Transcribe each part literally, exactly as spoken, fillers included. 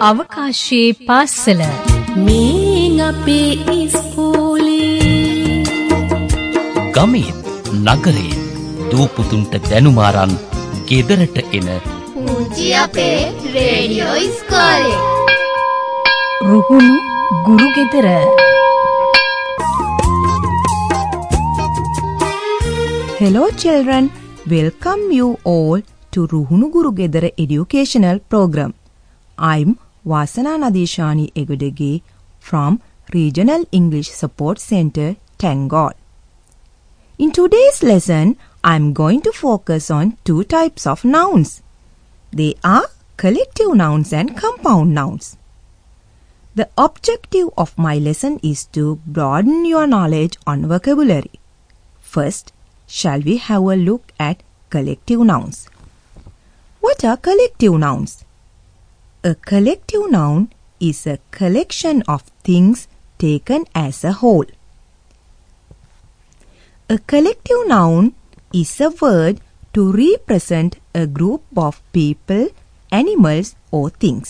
අවකාශයේ පාසල මේ අපේ ඉස්කෝලේ ගමේ නගරේ දූපුතුන්ට දැනුම අරන් ගෙදරට එන පුංචි අපේ රේඩියෝ ඉස්කෝලේ රුහුණු ගුරු ගෙදර. Hello children, welcome you all to Ruhunu Guru Gedara educational program. I'm Vasana Nadeshani Egudege from Regional English Support Center, Tangol. In today's lesson, I'm going to focus on two types of nouns. They are collective nouns and compound nouns. The objective of my lesson is to broaden your knowledge on vocabulary. First, shall we have a look at collective nouns? What are collective nouns? A collective noun is a collection of things taken as a whole. A collective noun is a word to represent a group of people, animals, or things.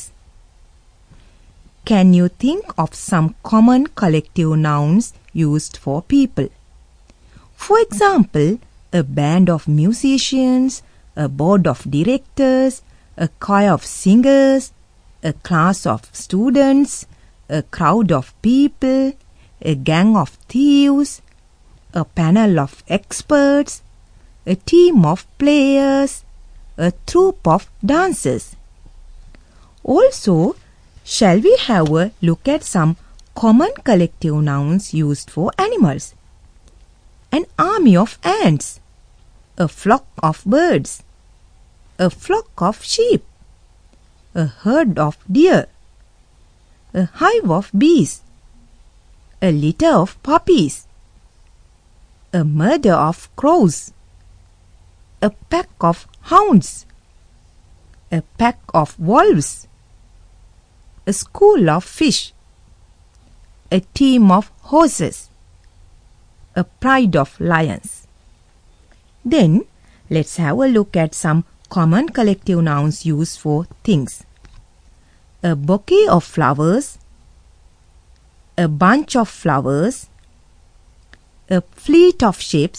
Can you think of some common collective nouns used for people? For example, a band of musicians, a board of directors, a choir of singers, a class of students, a crowd of people, a gang of thieves, a panel of experts, a team of players, a troupe of dancers. Also, shall we have a look at some common collective nouns used for animals? An army of ants, a flock of birds, a flock of sheep, a herd of deer, a hive of bees, a litter of puppies, a murder of crows, a pack of hounds, a pack of wolves, a school of fish, a team of horses, a pride of lions. Then, let's have a look at some common collective nouns used for things. A bouquet of flowers, a bunch of flowers, a fleet of ships,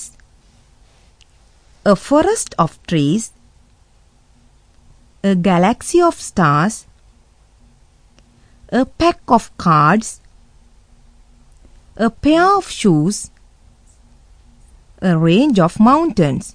a forest of trees, a galaxy of stars, a pack of cards, a pair of shoes, a range of mountains.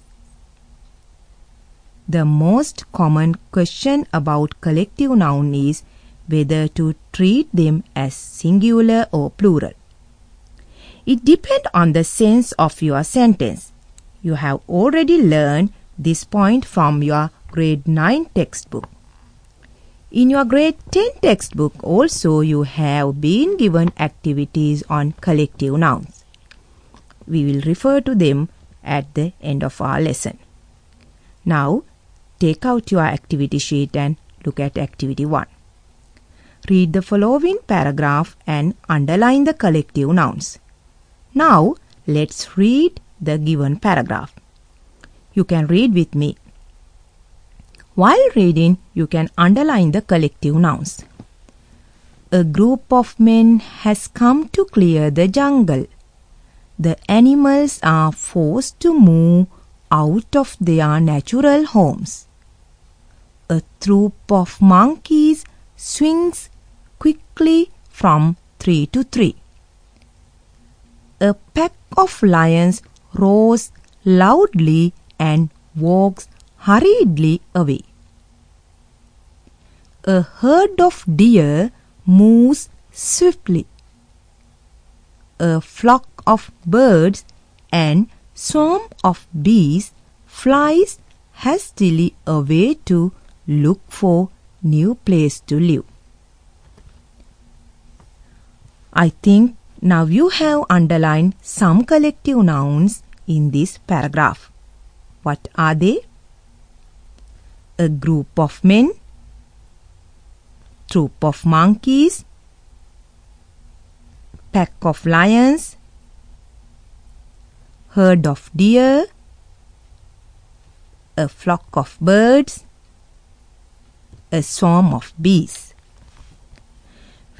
The most common question about collective noun is whether to treat them as singular or plural. It depends on the sense of your sentence. You have already learned this point from your grade nine textbook. In your grade ten textbook also you have been given activities on collective nouns. We will refer to them at the end of our lesson. Now, take out your activity sheet and look at activity one. Read the following paragraph and underline the collective nouns. Now, let's read the given paragraph. You can read with me. While reading, you can underline the collective nouns. A group of men has come to clear the jungle. The animals are forced to move out of their natural homes. A troop of monkeys swings quickly from tree to tree. A pack of lions roars loudly and walks hurriedly away. A herd of deer moves swiftly. A flock of birds and swarm of bees flies hastily away to look for new place to live. I think now you have underlined some collective nouns in this paragraph. What are they? A group of men, troop of monkeys, pack of lions, herd of deer, a flock of birds, a swarm of bees.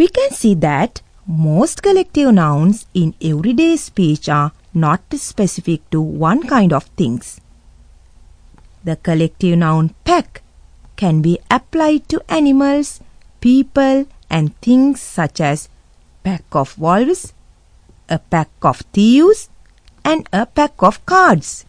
We can see that most collective nouns in everyday speech are not specific to one kind of things. The collective noun pack can be applied to animals, people and things such as pack of wolves, a pack of thieves and a pack of cards.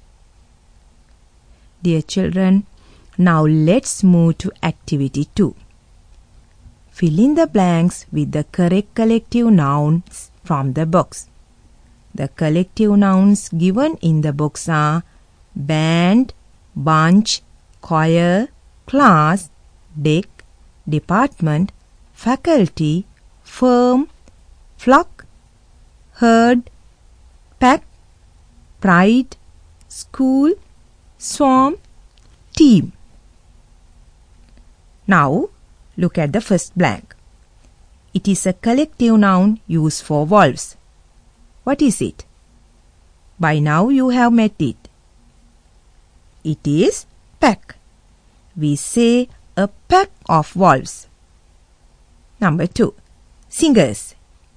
Dear children, now let's move to activity two. Fill in the blanks with the correct collective nouns from the box. The collective nouns given in the box are band, bunch, choir, class, deck, department, faculty, firm, flock, herd, pack, pride, school, swarm, team. Now, look at the first blank. It is a collective noun used for wolves. What is it? By now you have met it. It is pack. We say a pack of wolves. Number two, singers.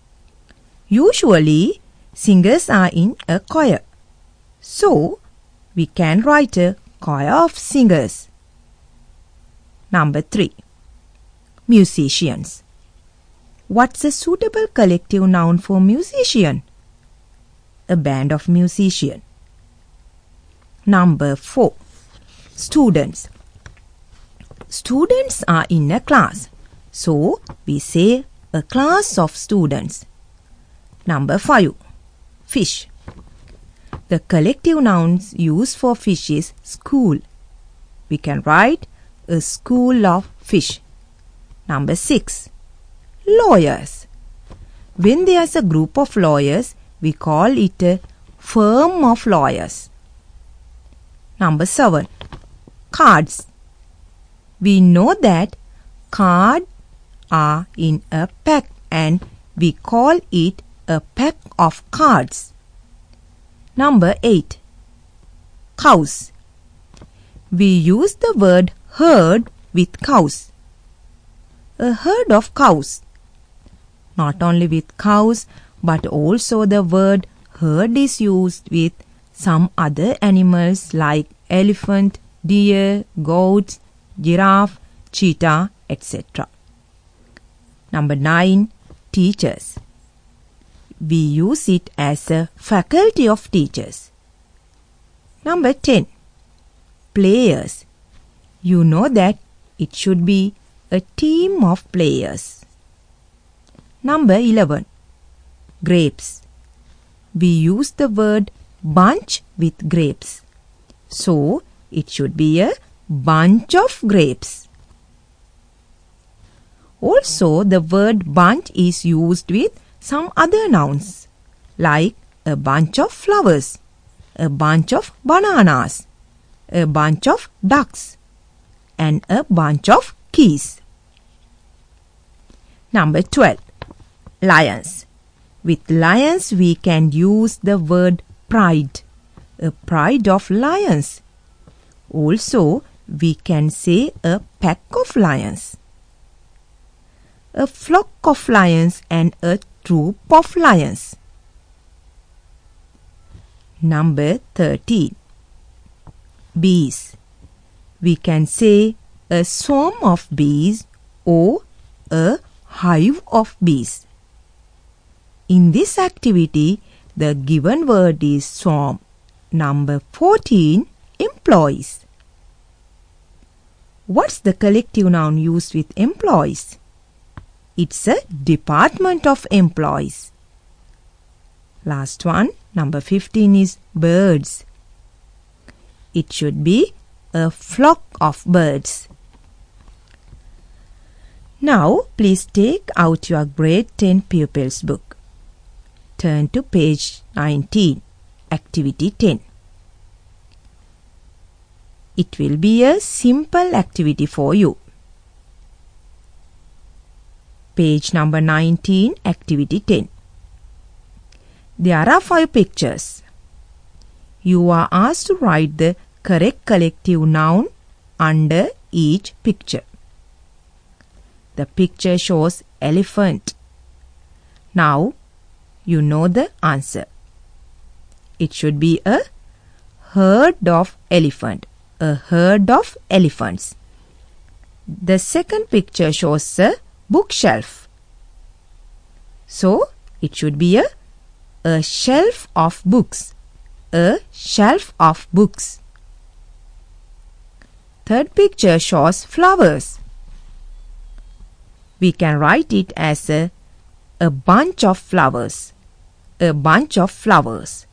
Usually, singers are in a choir. So, we can write a choir of singers. Number three, musicians. What's a suitable collective noun for musician? A band of musicians. Number four, students. Students are in a class. So, we say a class of students. Number five, fish. The collective nouns used for fish is school. We can write a school of fish. Number six, lawyers. When there's a group of lawyers, we call it a firm of lawyers. Number seven, cards. We know that cards are in a pack and we call it a pack of cards. Number eight, cows. We use the word herd with cows. A herd of cows. Not only with cows, but also the word herd is used with some other animals like elephant, deer, goats, giraffe, cheetah, et cetera. Number nine, teachers. We use it as a faculty of teachers. Number ten, players. You know that it should be a team of players. Number eleven, grapes. We use the word bunch with grapes. So, it should be a bunch of grapes. Also, the word bunch is used with some other nouns like a bunch of flowers, a bunch of bananas, a bunch of ducks, and a bunch of keys. Number twelve, lions. With lions we can use the word pride, a pride of lions. Also, we can say a pack of lions, a flock of lions and a troop of lions. Number thirteen, bees. We can say a swarm of bees or a hive of bees. In this activity, the given word is swarm. Number fourteen, employees. What's the collective noun used with employees? It's a department of employees. Last one, number fifteen is birds. It should be a flock of birds. Now, please take out your grade ten pupils book. Turn to page nineteen, activity ten. It will be a simple activity for you. Page number nineteen, activity ten. There are five pictures. You are asked to write the correct collective noun under each picture. The picture shows elephant. Now, you know the answer. It should be a herd of elephant. A herd of elephants. The second picture shows a bookshelf. So, it should be a, a shelf of books. A shelf of books. Third picture shows flowers. We can write it as a, a bunch of flowers. A bunch of flowers.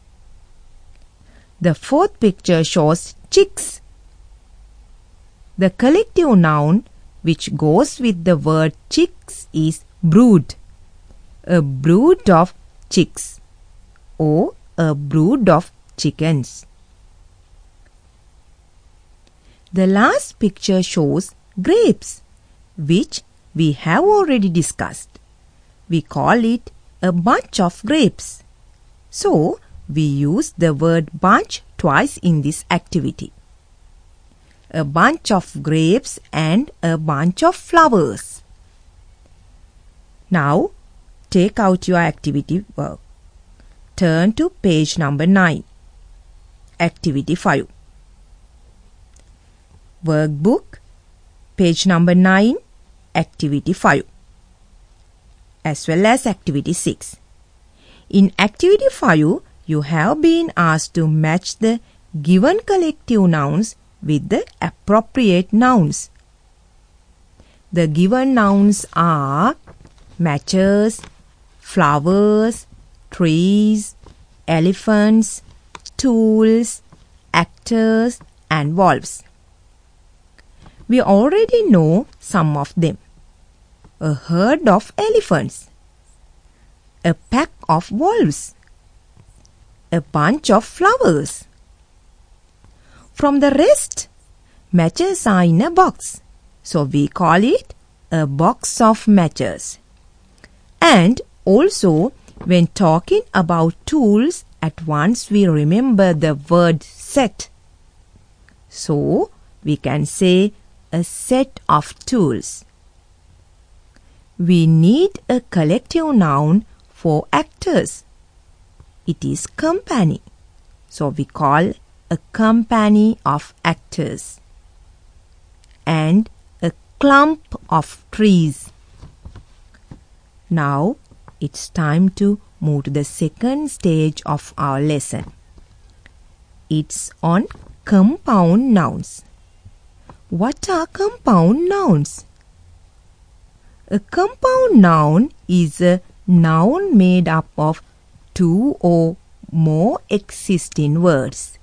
The fourth picture shows chicks. The collective noun which goes with the word chicks is brood. A brood of chicks or a brood of chickens. The last picture shows grapes, which we have already discussed. We call it a bunch of grapes. So, we use the word bunch twice in this activity. A bunch of grapes and a bunch of flowers. Now, take out your activity work. Turn to page number nine. Activity five. Workbook, page number nine, activity five. As well as activity six. In activity five, you have been asked to match the given collective nouns with the appropriate nouns. The given nouns are matches, flowers, trees, elephants, tools, actors, and wolves. We already know some of them. A herd of elephants. A pack of wolves. A bunch of flowers. From the rest, matches are in a box. So we call it a box of matches. And also, when talking about tools, at once we remember the word set. So, we can say a set of tools. We need a collective noun for actors. It is company. So, we call a company of actors. And a clump of trees. Now, it's time to move to the second stage of our lesson. It's on compound nouns. What are compound nouns? A compound noun is a noun made up of two or more existing words.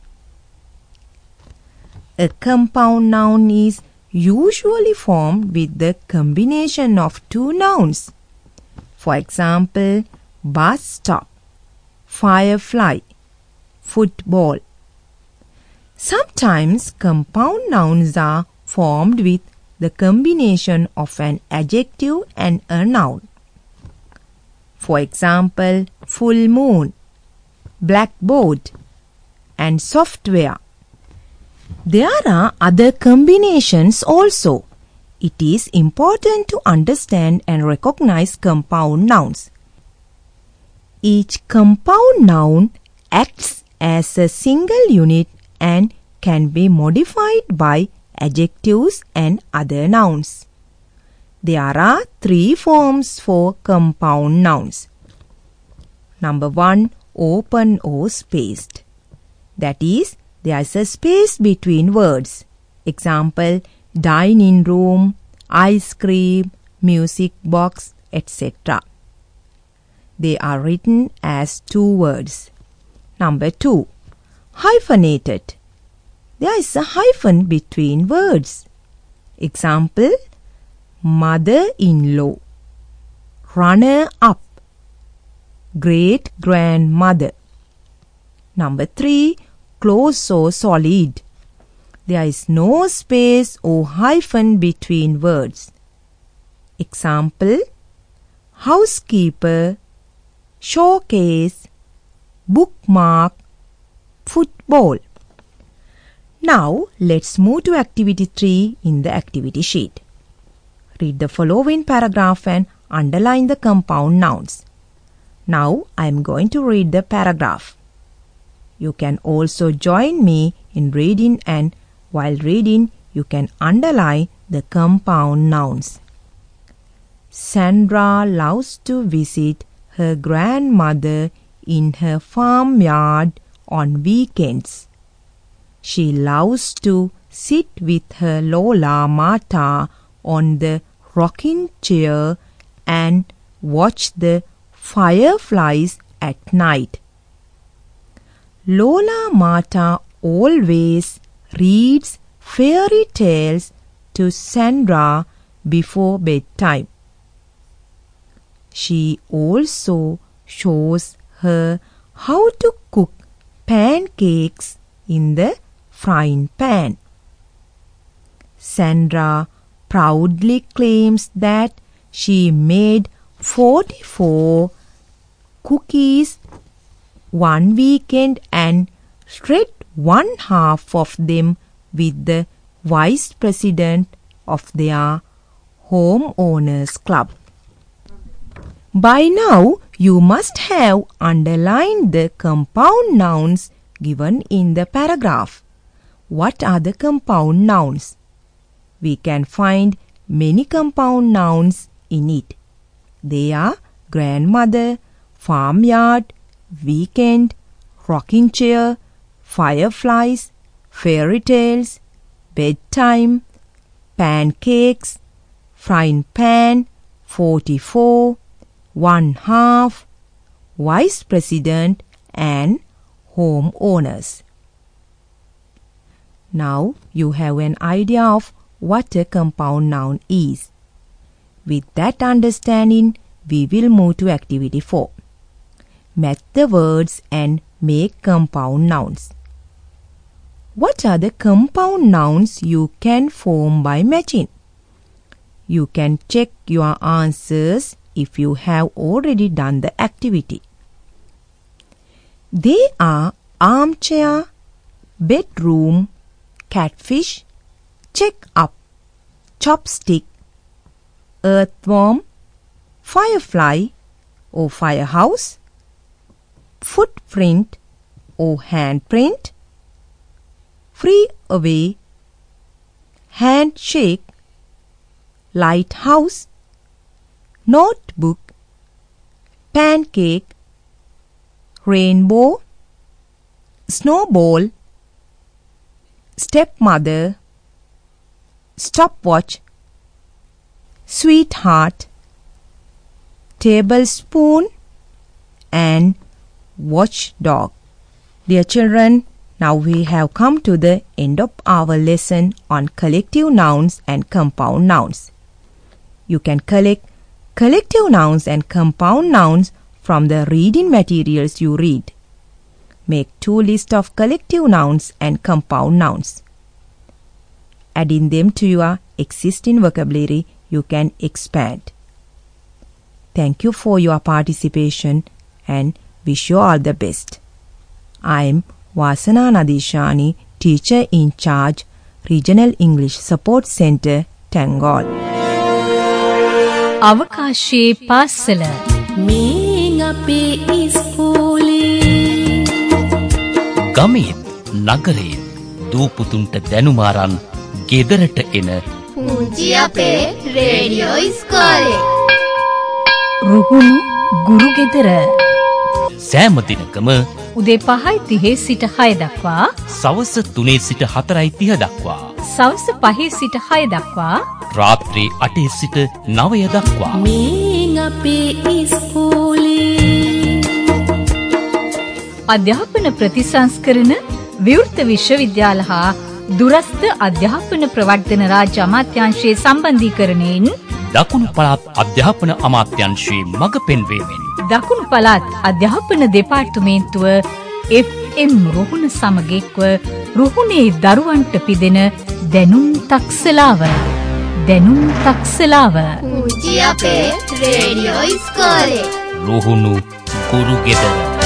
A compound noun is usually formed with the combination of two nouns. For example, bus stop, firefly, football. Sometimes compound nouns are formed with the combination of an adjective and a noun. For example, full moon, blackboard, and software. There are other combinations also. It is important to understand and recognize compound nouns. Each compound noun acts as a single unit and can be modified by adjectives and other nouns. There are three forms for compound nouns. Number one, open or spaced. That is, there is a space between words. Example, dining room, ice cream, music box, et cetera. They are written as two words. Number two, hyphenated. There is a hyphen between words. Example, mother-in-law, runner-up, great-grandmother. Number three, close or solid. There is no space or hyphen between words. Example, housekeeper, showcase, bookmark, football. Now, let's move to activity three in the activity sheet. Read the following paragraph and underline the compound nouns. Now I am going to read the paragraph. You can also join me in reading, and while reading you can underline the compound nouns. Sandra loves to visit her grandmother in her farmyard on weekends. She loves to sit with her Lola Mata on the rocking chair and watch the fireflies at night. Lola Mata always reads fairy tales to Sandra before bedtime. She also shows her how to cook pancakes in the frying pan. Sandra proudly claims that she made forty-four cookies one weekend and shred one half of them with the vice president of their homeowners club. By now, you must have underlined the compound nouns given in the paragraph. What are the compound nouns? We can find many compound nouns in it. They are grandmother, farmyard, weekend, rocking chair, fireflies, fairy tales, bedtime, pancakes, frying pan, forty-four, one half, vice president, and homeowners. Now you have an idea of what a compound noun is. With that understanding, we will move to activity four. Match the words and make compound nouns. What are the compound nouns you can form by matching? You can check your answers if you have already done the activity. They are armchair, bedroom, catfish, check up, chopstick, earthworm, firefly or firehouse, footprint or handprint, free away, handshake, lighthouse, notebook, pancake, rainbow, snowball, stepmother, stopwatch, sweetheart, tablespoon, and watchdog. Dear children, now we have come to the end of our lesson on collective nouns and compound nouns. You can collect collective nouns and compound nouns from the reading materials you read. Make two lists of collective nouns and compound nouns. Adding them to your existing vocabulary, you can expand. Thank you for your participation and wish you all the best. I am Vasana Nadishani, Teacher in Charge, Regional English Support Center, Tangol. අවකාශයේ පාසල මේ අපේ ඉස්කෝලේ ගමේත් නගරේත් දූපුතුන්ට දැනුමාරන් ගෙදරට එන පුංචි අපේ radio ඉස්කෝලේ රුහුණු ගුරු ගෙදර සෑම දිනකම උදේ පහයි තිහේ සිට හය දක්වා සවස තුනේ සිට හතරයි තිහ දක්වා සවස පහේ සිට හය දක්වා රාත්‍රී අටේ සිට නවය දක්වා මේ අපේ ඉස්කෝලේ අධ්‍යාපන ප්‍රතිසංස්කරණ විවෘත විශ්වවිද්‍යාල හා දුරස්ථ අධ්‍යාපන ප්‍රවර්ධන රාජ්‍ය අමාත්‍යාංශයේ සම්බන්ධීකරණයෙන් දකුණු පළාත් අධ්‍යාපන අමාත්‍යාංශයේ මඟ පෙන්වීමෙන් දකුණු පළාත් අධ්‍යාපන දෙපාර්තමේන්තුව එෆ් එම් රුහුණ සමග එක්ව රුහුණේ දරුවන්ට පිදෙන දැනුම් තක්සලාව දැනුම් තක්සලාව පුංචි අපේ රේඩියෝ ඉස්කෝලේ රුහුණු ගුරු ගෙදර